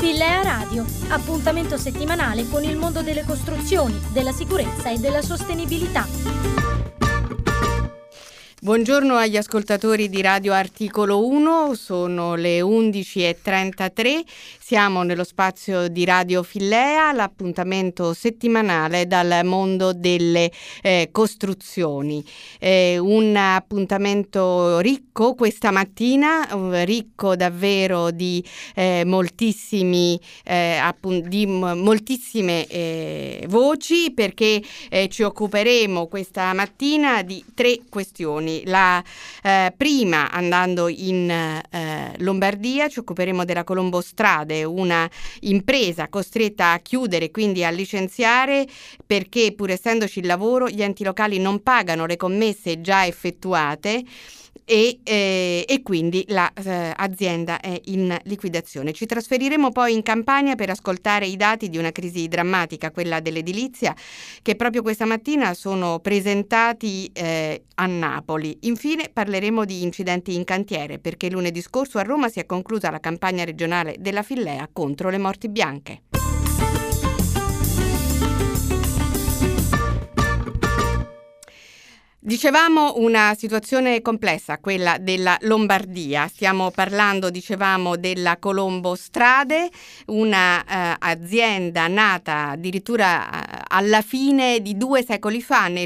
Fillea Radio, appuntamento settimanale con il mondo delle costruzioni, della sicurezza e della sostenibilità. Buongiorno agli ascoltatori di Radio Articolo 1, sono le 11:33, siamo nello spazio di Radio Fillea, l'appuntamento settimanale dal mondo delle costruzioni. Un appuntamento ricco questa mattina, ricco davvero di moltissime voci, perché ci occuperemo questa mattina di 3 questioni. La prima, andando in Lombardia, ci occuperemo della Colombostrade, una impresa costretta a chiudere, quindi a licenziare, perché pur essendoci il lavoro gli enti locali non pagano le commesse già effettuate e quindi l'azienda è in liquidazione. Ci trasferiremo poi in Campania per ascoltare i dati di una crisi drammatica, quella dell'edilizia, che proprio questa mattina sono presentati a Napoli. Infine parleremo di incidenti in cantiere, perché lunedì scorso a Roma si è conclusa la campagna regionale della Fillea contro le morti bianche. Dicevamo una situazione complessa, quella della Lombardia. Stiamo parlando, dicevamo, della Colombostrade, una azienda nata addirittura alla fine di 2 secoli fa, nel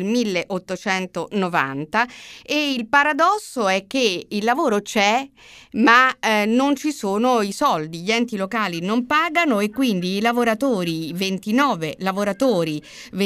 1890, e il paradosso è che il lavoro c'è, ma non ci sono i soldi, gli enti locali non pagano e quindi i lavoratori, 29 lavoratori,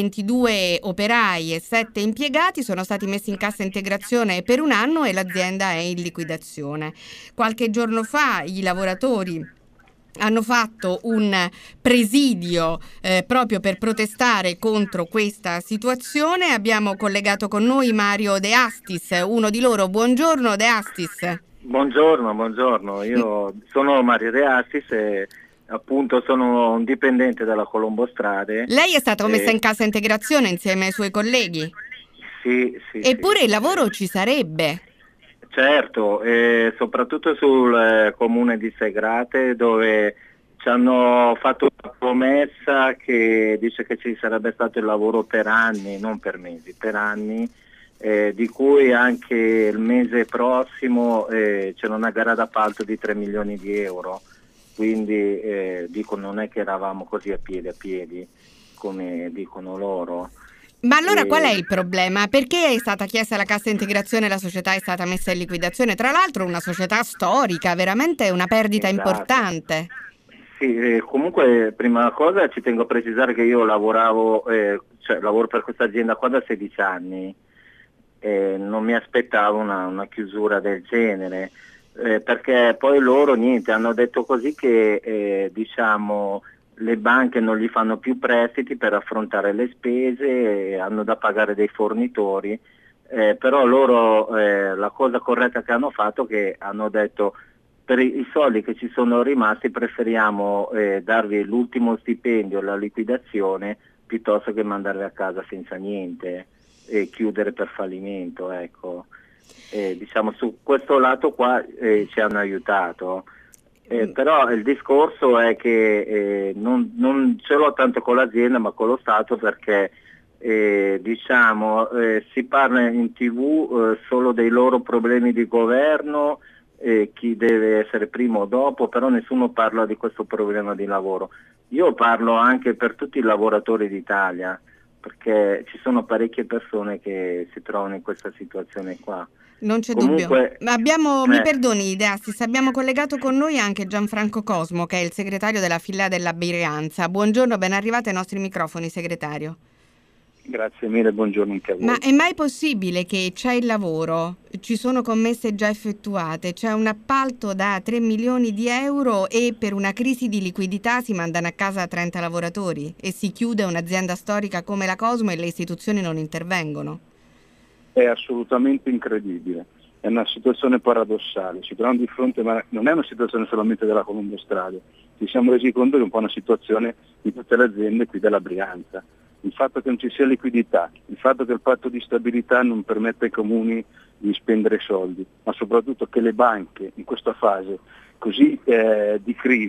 22 operai e 7 impiegati sono stati messi in cassa integrazione per 1 anno e l'azienda è in liquidazione. Qualche giorno fa i lavoratori hanno fatto un presidio proprio per protestare contro questa situazione. Abbiamo collegato con noi Mario De Astis, uno di loro. Buongiorno De Astis. Buongiorno, io sono Mario De Astis e appunto sono un dipendente della Colombostrade. Lei è stato messo in cassa integrazione insieme ai suoi colleghi? Sì. Eppure sì, il lavoro ci sarebbe. Certo, soprattutto sul comune di Segrate, dove ci hanno fatto una promessa che dice che ci sarebbe stato il lavoro per anni, non per mesi, per anni, di cui anche il mese prossimo c'era una gara d'appalto di 3 milioni di euro, quindi non è che eravamo così a piedi come dicono loro. Ma allora qual è il problema? Perché è stata chiesta la cassa integrazione e la società è stata messa in liquidazione? Tra l'altro una società storica, veramente una perdita importante. Sì, comunque prima cosa ci tengo a precisare che io lavoro per questa azienda qua da 16 anni. Non mi aspettavo una chiusura del genere, perché poi loro hanno detto così che le banche non gli fanno più prestiti per affrontare le spese, hanno da pagare dei fornitori, però loro la cosa corretta che hanno fatto è che hanno detto: per i soldi che ci sono rimasti preferiamo darvi l'ultimo stipendio, la liquidazione, piuttosto che mandarvi a casa senza niente e chiudere per fallimento, ecco. Su questo lato qua ci hanno aiutato. Però il discorso è che non ce l'ho tanto con l'azienda ma con lo Stato, perché si parla in TV solo dei loro problemi di governo, chi deve essere prima o dopo, però nessuno parla di questo problema di lavoro. Io parlo anche per tutti i lavoratori d'Italia, perché ci sono parecchie persone che si trovano in questa situazione qua. Non c'è dubbio. Mi perdoni De Astis, abbiamo collegato con noi anche Gianfranco Cosmo, che è il segretario della Fillea della Brianza. Buongiorno, ben arrivato ai nostri microfoni, segretario. Grazie mille, buongiorno anche a voi. Ma è mai possibile che c'è il lavoro, ci sono commesse già effettuate, c'è un appalto da 3 milioni di euro e per una crisi di liquidità si mandano a casa 30 lavoratori e si chiude un'azienda storica come la Cosmo e le istituzioni non intervengono? È assolutamente incredibile, è una situazione paradossale, ci troviamo di fronte, ma non è una situazione solamente della Colombostrade, ci siamo resi conto che è un po' una situazione di tutte le aziende qui della Brianza. Il fatto che non ci sia liquidità, il fatto che il patto di stabilità non permette ai comuni di spendere soldi, ma soprattutto che le banche in questa fase così di crisi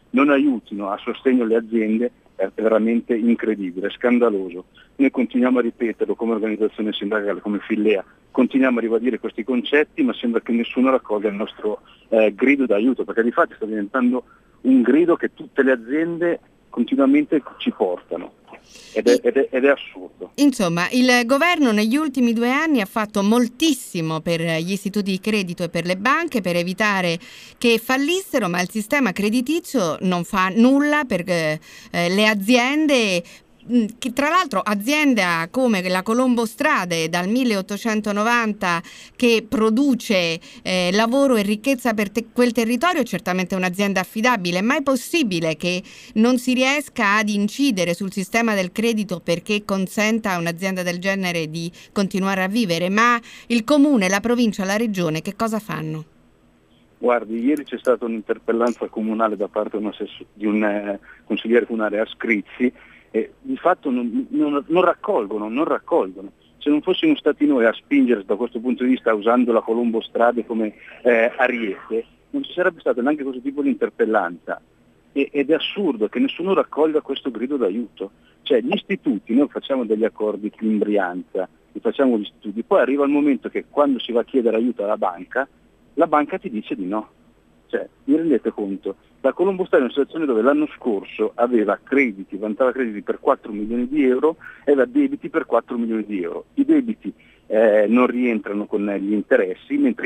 non aiutino a sostegno alle aziende è veramente incredibile, è scandaloso. Noi continuiamo a ripeterlo come organizzazione sindacale, come Fillea, continuiamo a ribadire questi concetti, ma sembra che nessuno raccolga il nostro grido d'aiuto, perché di fatto sta diventando un grido che tutte le aziende continuamente ci portano. Ed è assurdo. Insomma, il governo negli ultimi 2 anni ha fatto moltissimo per gli istituti di credito e per le banche per evitare che fallissero, ma il sistema creditizio non fa nulla per le aziende. Che tra l'altro azienda come la Colombo Strade dal 1890 che produce lavoro e ricchezza per quel territorio è certamente un'azienda affidabile, ma è possibile che non si riesca ad incidere sul sistema del credito perché consenta a un'azienda del genere di continuare a vivere? Ma il comune, la provincia, la regione che cosa fanno? Guardi, ieri c'è stata un'interpellanza comunale da parte di un consigliere comunale a Scrizzi. Di fatto non raccolgono. Se non fossimo stati noi a spingere da questo punto di vista usando la Colombo Strade come ariete, non ci sarebbe stato neanche questo tipo di interpellanza. Ed è assurdo che nessuno raccolga questo grido d'aiuto. Cioè gli istituti, noi facciamo degli accordi di Imbrianza, li facciamo gli istituti, poi arriva il momento che quando si va a chiedere aiuto alla banca, la banca ti dice di no. Cioè, vi rendete conto? La Colombo Strade è una situazione dove l'anno scorso vantava crediti per 4 milioni di euro e aveva debiti per 4 milioni di euro. I debiti non rientrano con gli interessi, mentre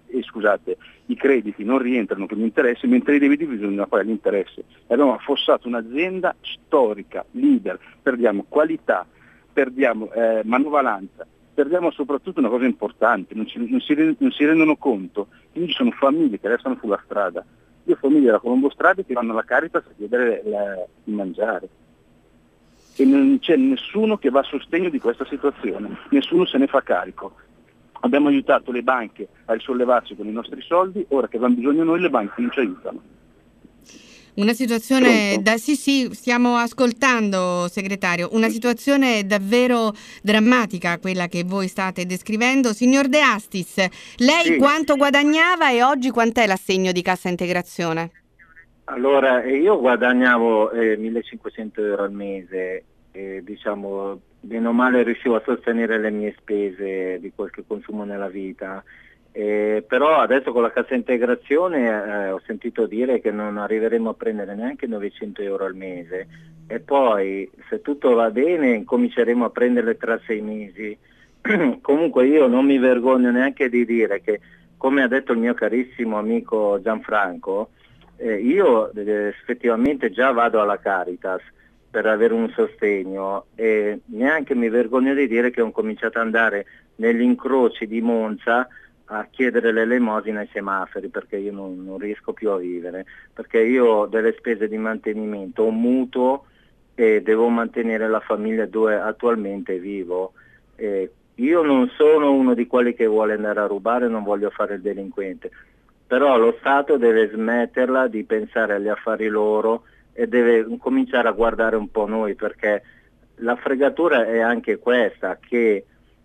i crediti non rientrano con gli interessi, mentre i debiti bisogna pagare gli interessi. Abbiamo affossato un'azienda storica, leader, perdiamo qualità, perdiamo manovalanza, perdiamo soprattutto una cosa importante, non si rendono conto, quindi ci sono famiglie che restano sulla strada. Io ho famiglie della Colombo Strade che vanno alla Caritas a chiedere di mangiare. E non c'è nessuno che va a sostegno di questa situazione, nessuno se ne fa carico. Abbiamo aiutato le banche a risollevarsi con i nostri soldi, ora che vanno bisogno noi le banche non ci aiutano. Una situazione sì, stiamo ascoltando, segretario, una situazione davvero drammatica quella che voi state descrivendo. Signor De Astis, lei quanto guadagnava e oggi quant'è l'assegno di cassa integrazione? Allora, io guadagnavo 1.500 euro al mese e diciamo bene o male riuscivo a sostenere le mie spese di quel che consumo nella vita. Però adesso con la cassa integrazione ho sentito dire che non arriveremo a prendere neanche 900 euro al mese e poi se tutto va bene cominceremo a prenderle tra 6 mesi. Comunque io non mi vergogno neanche di dire che, come ha detto il mio carissimo amico Gianfranco, io effettivamente già vado alla Caritas per avere un sostegno e neanche mi vergogno di dire che ho cominciato ad andare negli incroci di Monza a chiedere l'elemosina ai semafori perché io non riesco più a vivere, perché io ho delle spese di mantenimento, ho un mutuo e devo mantenere la famiglia dove attualmente vivo. Io non sono uno di quelli che vuole andare a rubare, non voglio fare il delinquente, però lo Stato deve smetterla di pensare agli affari loro e deve cominciare a guardare un po' noi, perché la fregatura è anche questa, che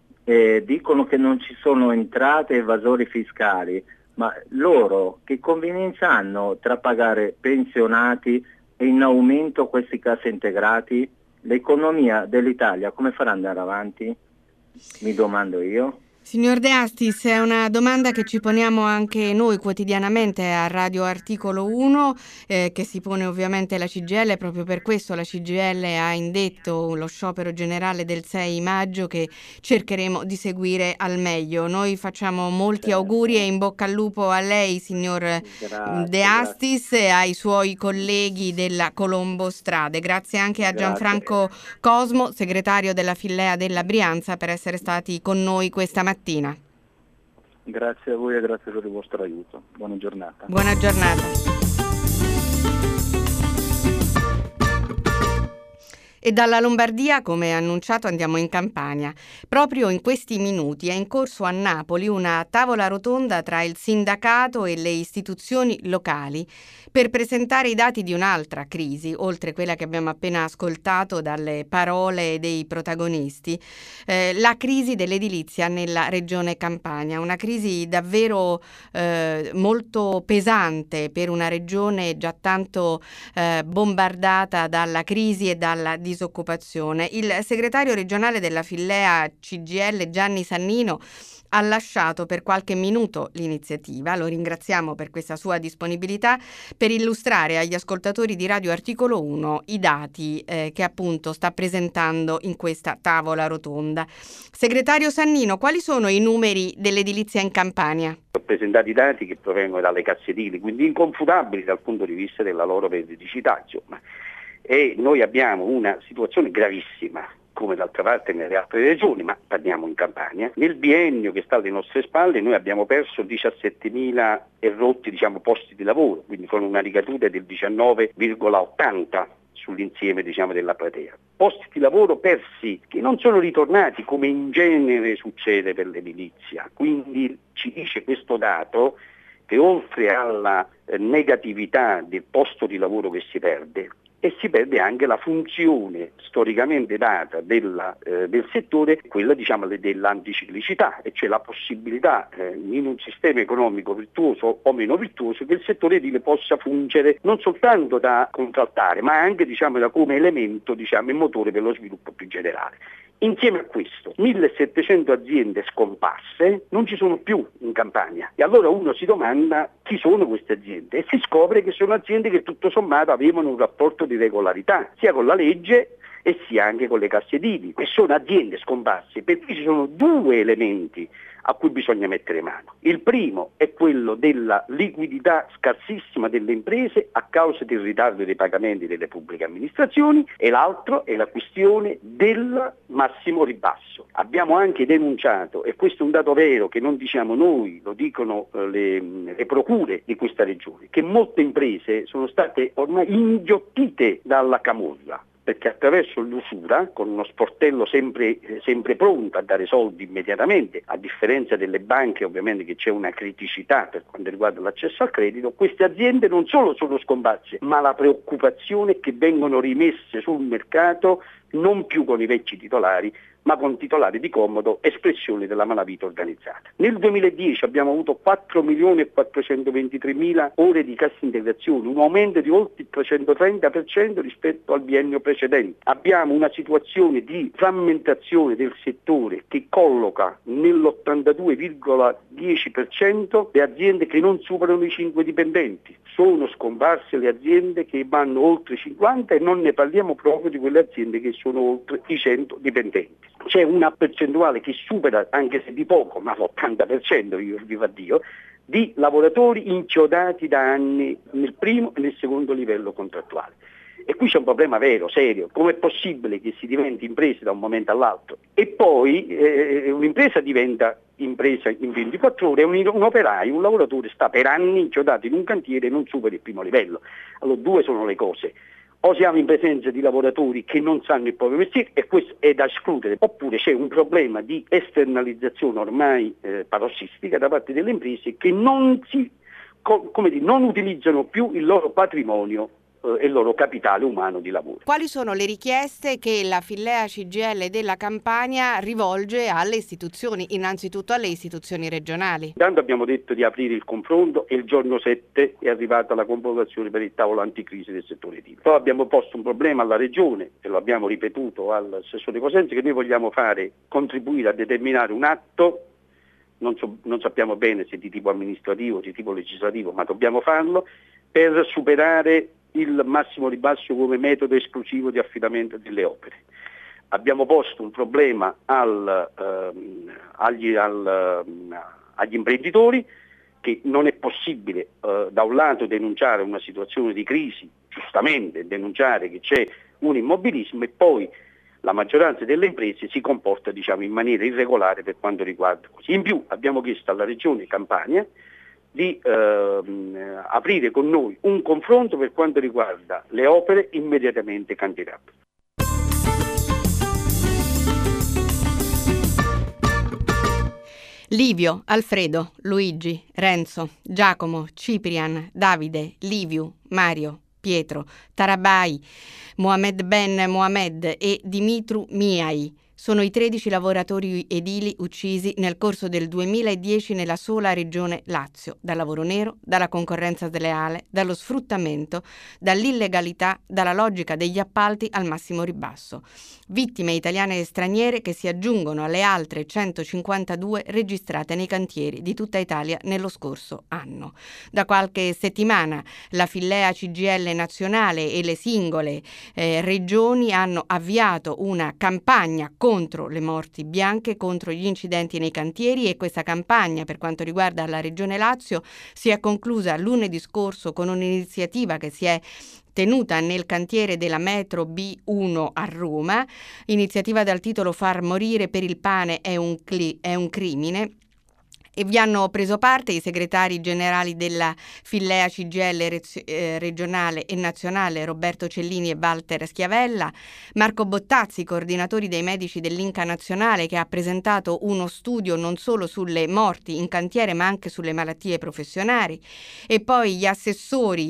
dicono che non ci sono entrate evasori fiscali, ma loro che convenienza hanno tra pagare pensionati e in aumento questi cassa integrati? L'economia dell'Italia come farà ad andare avanti? Mi domando io. Signor De Astis, è una domanda che ci poniamo anche noi quotidianamente a Radio Articolo 1, che si pone ovviamente la CGIL. Proprio per questo la CGIL ha indetto lo sciopero generale del 6 maggio che cercheremo di seguire al meglio. Noi facciamo molti auguri e in bocca al lupo a lei, signor De Astis, e ai suoi colleghi della Colombo Strade. Grazie anche a Gianfranco Cosmo, segretario della Fillea della Brianza, per essere stati con noi questa mattina. Grazie a voi e grazie per il vostro aiuto. Buona giornata. Buona giornata. E dalla Lombardia, come annunciato, andiamo in Campania. Proprio in questi minuti è in corso a Napoli una tavola rotonda tra il sindacato e le istituzioni locali per presentare i dati di un'altra crisi, oltre quella che abbiamo appena ascoltato dalle parole dei protagonisti, la crisi dell'edilizia nella regione Campania, una crisi davvero molto pesante per una regione già tanto bombardata dalla crisi e dalla disoccupazione. Il segretario regionale della Fillea CGIL, Gianni Sannino, ha lasciato per qualche minuto l'iniziativa. Lo ringraziamo per questa sua disponibilità per illustrare agli ascoltatori di Radio Articolo 1 i dati che appunto sta presentando in questa tavola rotonda. Segretario Sannino, quali sono i numeri dell'edilizia in Campania? Ho presentato i dati che provengono dalle casse edili, quindi inconfutabili dal punto di vista della loro veridicità, insomma. E noi abbiamo una situazione gravissima, come d'altra parte nelle altre regioni, ma parliamo in Campania. Nel biennio che sta alle nostre spalle noi abbiamo perso 17.000 e rotti posti di lavoro, quindi con una ricaduta del 19,80 sull'insieme della platea. Posti di lavoro persi che non sono ritornati come in genere succede per l'edilizia, quindi ci dice questo dato che oltre alla negatività del posto di lavoro che si perde, e si perde anche la funzione storicamente data del settore, quella dell'anticiclicità, e cioè la possibilità in un sistema economico virtuoso o meno virtuoso che il settore edile possa fungere non soltanto da contraltare, ma anche da come elemento e motore per lo sviluppo più generale. Insieme a questo, 1.700 aziende scomparse non ci sono più in Campania, e allora uno si domanda chi sono queste aziende e si scopre che sono aziende che tutto sommato avevano un rapporto di regolarità sia con la legge e sia anche con le casse edili, e sono aziende scomparse perché ci sono due elementi a cui bisogna mettere mano. Il primo è quello della liquidità scarsissima delle imprese a causa del ritardo dei pagamenti delle pubbliche amministrazioni, e l'altro è la questione del massimo ribasso. Abbiamo anche denunciato, e questo è un dato vero che non diciamo noi, lo dicono le procure di questa regione, che molte imprese sono state ormai inghiottite dalla camorra, perché attraverso l'usura, con uno sportello sempre pronto a dare soldi immediatamente, a differenza delle banche ovviamente che c'è una criticità per quanto riguarda l'accesso al credito, queste aziende non solo sono scomparse, ma la preoccupazione è che vengono rimesse sul mercato non più con i vecchi titolari, ma con titolari di comodo, espressione della malavita organizzata. Nel 2010 abbiamo avuto 4.423.000 ore di cassa integrazione, un aumento di oltre il 330% rispetto al biennio precedente. Abbiamo una situazione di frammentazione del settore che colloca nell'82,10% le aziende che non superano i 5 dipendenti. Sono scomparse le aziende che vanno oltre i 50, e non ne parliamo proprio di quelle aziende che sono oltre i 100 dipendenti. C'è una percentuale che supera, anche se di poco, ma l'80%, viva Dio, di lavoratori inchiodati da anni nel primo e nel secondo livello contrattuale. E qui c'è un problema vero, serio. Com'è possibile che si diventi impresa da un momento all'altro e poi un'impresa diventa impresa in 24 ore, un operaio, un lavoratore sta per anni inchiodato in un cantiere e non supera il primo livello? Allora due sono le cose: o siamo in presenza di lavoratori che non sanno il proprio mestiere, e questo è da escludere, oppure c'è un problema di esternalizzazione ormai parossistica da parte delle imprese che non utilizzano più il loro patrimonio e il loro capitale umano di lavoro. Quali sono le richieste che la Fillea CGIL della Campania rivolge alle istituzioni, innanzitutto alle istituzioni regionali? Intanto abbiamo detto di aprire il confronto, e il giorno 7 è arrivata la convocazione per il tavolo anticrisi del settore edile. Poi abbiamo posto un problema alla regione, e lo abbiamo ripetuto all'assessore Cosenza, che noi vogliamo contribuire a determinare un atto, non sappiamo bene se di tipo amministrativo o di tipo legislativo, ma dobbiamo farlo, per superare il massimo ribasso come metodo esclusivo di affidamento delle opere. Abbiamo posto un problema agli imprenditori, che non è possibile da un lato denunciare una situazione di crisi, giustamente denunciare che c'è un immobilismo, e poi la maggioranza delle imprese si comporta in maniera irregolare per quanto riguarda così. In più abbiamo chiesto alla Regione Campania di aprire con noi un confronto per quanto riguarda le opere immediatamente candidate. Livio, Alfredo, Luigi, Renzo, Giacomo, Ciprian, Davide, Liviu, Mario, Pietro, Tarabai, Mohamed Ben Mohamed e Dimitru Miai sono i 13 lavoratori edili uccisi nel corso del 2010 nella sola regione Lazio, dal lavoro nero, dalla concorrenza sleale, dallo sfruttamento, dall'illegalità, dalla logica degli appalti al massimo ribasso. Vittime italiane e straniere che si aggiungono alle altre 152 registrate nei cantieri di tutta Italia nello scorso anno. Da qualche settimana la Fillea CGIL nazionale e le singole regioni hanno avviato una campagna contro le morti bianche, contro gli incidenti nei cantieri, e questa campagna, per quanto riguarda la Regione Lazio, si è conclusa lunedì scorso con un'iniziativa che si è tenuta nel cantiere della metro B1 a Roma, iniziativa dal titolo "Far morire per il pane è un crimine", e vi hanno preso parte i segretari generali della Fillea CGIL regionale e nazionale Roberto Cellini e Walter Schiavella, Marco Bottazzi, coordinatori dei medici dell'Inca nazionale, che ha presentato uno studio non solo sulle morti in cantiere ma anche sulle malattie professionali, e poi gli assessori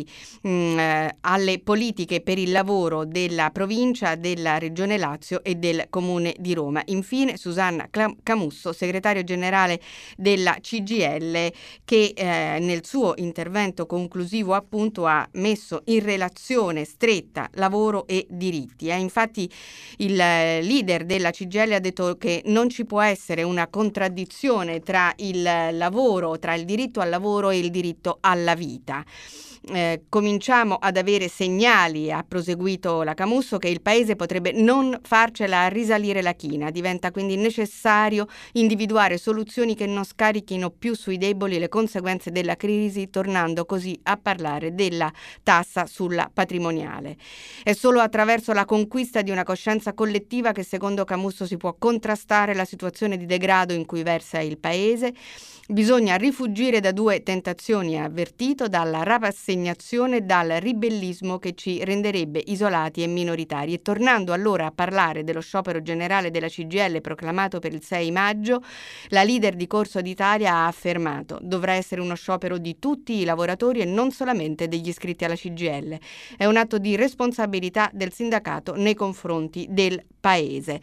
alle politiche per il lavoro della provincia, della Regione Lazio e del Comune di Roma. Infine Susanna Camusso, segretario generale della CGIL, che nel suo intervento conclusivo appunto ha messo in relazione stretta lavoro e diritti. Infatti il leader della CGIL ha detto che non ci può essere una contraddizione tra il lavoro, tra il diritto al lavoro e il diritto alla vita. Cominciamo ad avere segnali, ha proseguito la Camusso, che il Paese potrebbe non farcela risalire la china. Diventa quindi necessario individuare soluzioni che non scarichino più sui deboli le conseguenze della crisi, tornando così a parlare della tassa sulla patrimoniale. È solo attraverso la conquista di una coscienza collettiva che, secondo Camusso, si può contrastare la situazione di degrado in cui versa il Paese. Bisogna rifuggire da due tentazioni, ha avvertito: dalla rapassegnazione e dal ribellismo che ci renderebbe isolati e minoritari. E tornando allora a parlare dello sciopero generale della CGIL proclamato per il 6 maggio, la leader di Corso d'Italia ha affermato: dovrà essere uno sciopero di tutti i lavoratori e non solamente degli iscritti alla CGIL. È un atto di responsabilità del sindacato nei confronti del Paese.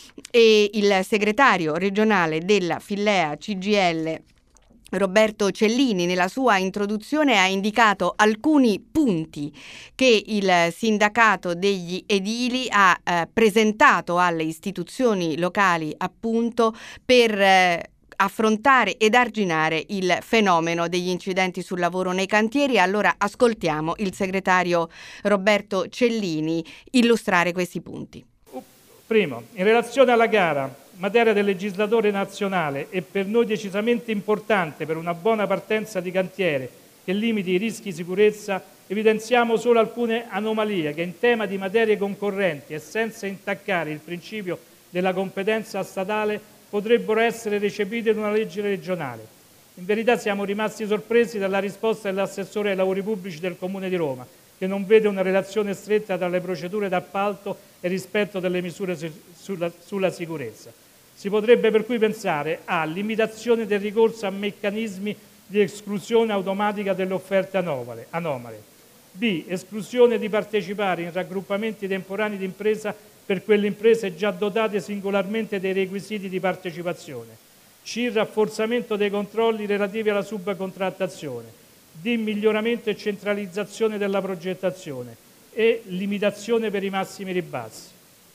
E il segretario regionale della Fillea CGIL Roberto Cellini, nella sua introduzione, ha indicato alcuni punti che il sindacato degli edili ha presentato alle istituzioni locali appunto per affrontare ed arginare il fenomeno degli incidenti sul lavoro nei cantieri. Allora ascoltiamo il segretario Roberto Cellini illustrare questi punti. Primo, in relazione alla gara, materia del legislatore nazionale e per noi decisamente importante per una buona partenza di cantiere che limiti i rischi di sicurezza, evidenziamo solo alcune anomalie che in tema di materie concorrenti e senza intaccare il principio della competenza statale potrebbero essere recepite in una legge regionale. In verità siamo rimasti sorpresi dalla risposta dell'assessore ai lavori pubblici del Comune di Roma, che non vede una relazione stretta tra le procedure d'appalto e rispetto delle misure sulla sicurezza. Si potrebbe per cui pensare a limitazione del ricorso a meccanismi di esclusione automatica delle offerte anomale. B. Esclusione di partecipare in raggruppamenti temporanei di impresa per quelle imprese già dotate singolarmente dei requisiti di partecipazione. C. Rafforzamento dei controlli relativi alla subcontrattazione. D. Miglioramento e centralizzazione della progettazione. E limitazione per i massimi ribassi.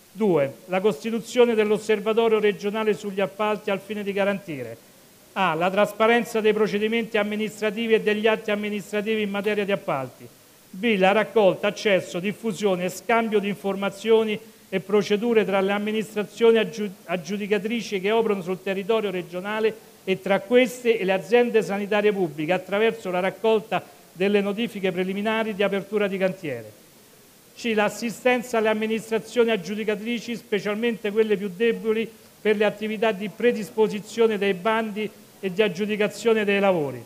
2. La costituzione dell'osservatorio regionale sugli appalti al fine di garantire a. La trasparenza dei procedimenti amministrativi e degli atti amministrativi in materia di appalti. B. La raccolta, accesso, diffusione e scambio di informazioni e procedure tra le amministrazioni aggiudicatrici che operano sul territorio regionale e tra queste e le aziende sanitarie pubbliche attraverso la raccolta delle notifiche preliminari di apertura di cantiere. C. L'assistenza alle amministrazioni aggiudicatrici, specialmente quelle più deboli, per le attività di predisposizione dei bandi e di aggiudicazione dei lavori.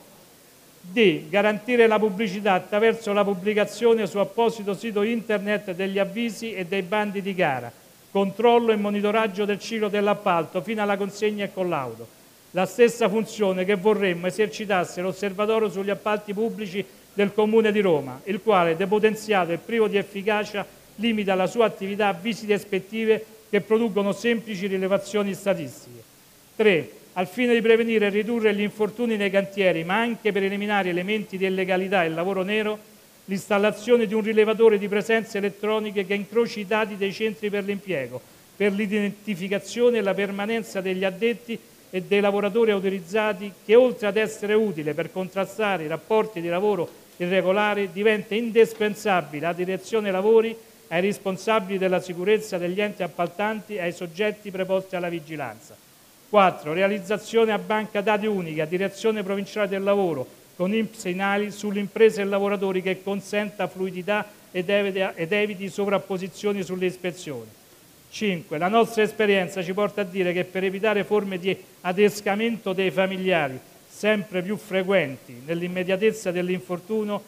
D. Garantire la pubblicità attraverso la pubblicazione su apposito sito internet degli avvisi e dei bandi di gara, controllo e monitoraggio del ciclo dell'appalto fino alla consegna e collaudo. la stessa funzione che vorremmo esercitasse l'Osservatorio sugli appalti pubblici del Comune di Roma, il quale, depotenziato e privo di efficacia, limita la sua attività a visite ispettive che producono semplici rilevazioni statistiche. 3. Al fine di prevenire e ridurre gli infortuni nei cantieri, ma anche per eliminare elementi di illegalità e lavoro nero, l'installazione di un rilevatore di presenze elettroniche che incroci i dati dei centri per l'impiego, per l'identificazione e la permanenza degli addetti e dei lavoratori autorizzati, che oltre ad essere utile per contrastare i rapporti di lavoro irregolari, diventa indispensabile alla direzione lavori, ai responsabili della sicurezza degli enti appaltanti e ai soggetti preposti alla vigilanza. 4. Realizzazione a banca dati unica, direzione provinciale del lavoro, con INPS e INAIL sulle imprese e lavoratori, che consenta fluidità ed eviti sovrapposizioni sulle ispezioni. 5. La nostra esperienza ci porta a dire che per evitare forme di adescamento dei familiari sempre più frequenti nell'immediatezza dell'infortunio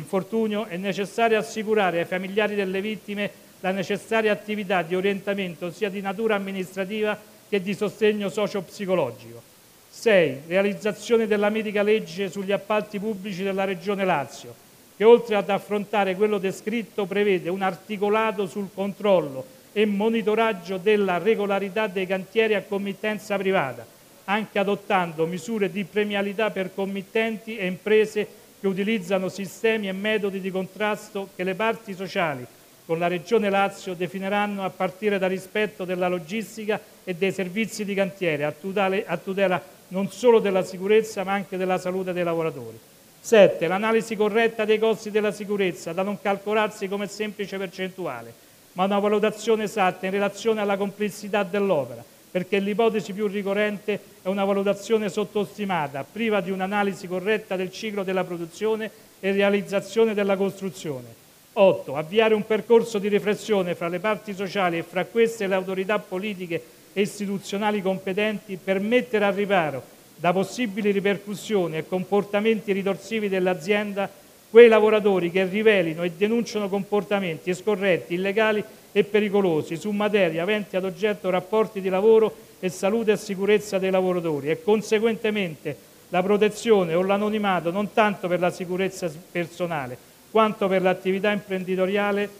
è necessario assicurare ai familiari delle vittime la necessaria attività di orientamento sia di natura amministrativa che di sostegno socio-psicologico. 6. Realizzazione della mitica legge sugli appalti pubblici della Regione Lazio, che oltre ad affrontare quello descritto prevede un articolato sul controllo e monitoraggio della regolarità dei cantieri a committenza privata, anche adottando misure di premialità per committenti e imprese che utilizzano sistemi e metodi di contrasto che le parti sociali con la Regione Lazio definiranno a partire dal rispetto della logistica e dei servizi di cantiere, a tutela non solo della sicurezza ma anche della salute dei lavoratori. 7. L'analisi corretta dei costi della sicurezza, da non calcolarsi come semplice percentuale, ma una valutazione esatta in relazione alla complessità dell'opera, perché l'ipotesi più ricorrente è una valutazione sottostimata, priva di un'analisi corretta del ciclo della produzione e realizzazione della costruzione. 8. Avviare un percorso di riflessione fra le parti sociali e fra queste le autorità politiche e istituzionali competenti per mettere al riparo da possibili ripercussioni e comportamenti ritorsivi dell'azienda quei lavoratori che rivelino e denunciano comportamenti scorretti, illegali e pericolosi su materie aventi ad oggetto rapporti di lavoro e salute e sicurezza dei lavoratori e conseguentemente la protezione o l'anonimato non tanto per la sicurezza personale quanto per l'attività imprenditoriale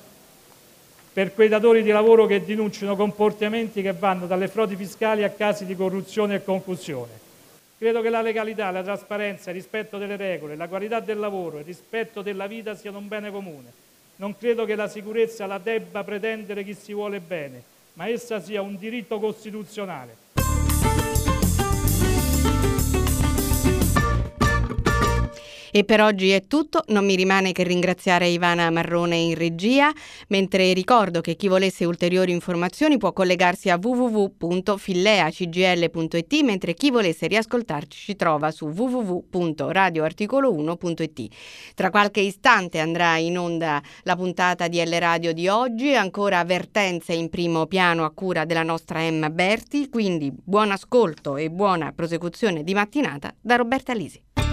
per quei datori di lavoro che denunciano comportamenti che vanno dalle frodi fiscali a casi di corruzione e concussione. Credo che la legalità, la trasparenza, il rispetto delle regole, la qualità del lavoro, il rispetto della vita siano un bene comune. Non credo che la sicurezza la debba pretendere chi si vuole bene, ma essa sia un diritto costituzionale. E per oggi è tutto, non mi rimane che ringraziare Ivana Marrone in regia, mentre ricordo che chi volesse ulteriori informazioni può collegarsi a www.filleacgl.it, mentre chi volesse riascoltarci ci trova su www.radioarticolo1.it. Tra qualche istante andrà in onda la puntata di L Radio di oggi, ancora avvertenze in primo piano a cura della nostra Emma Berti, quindi buon ascolto e buona prosecuzione di mattinata da Roberta Lisi.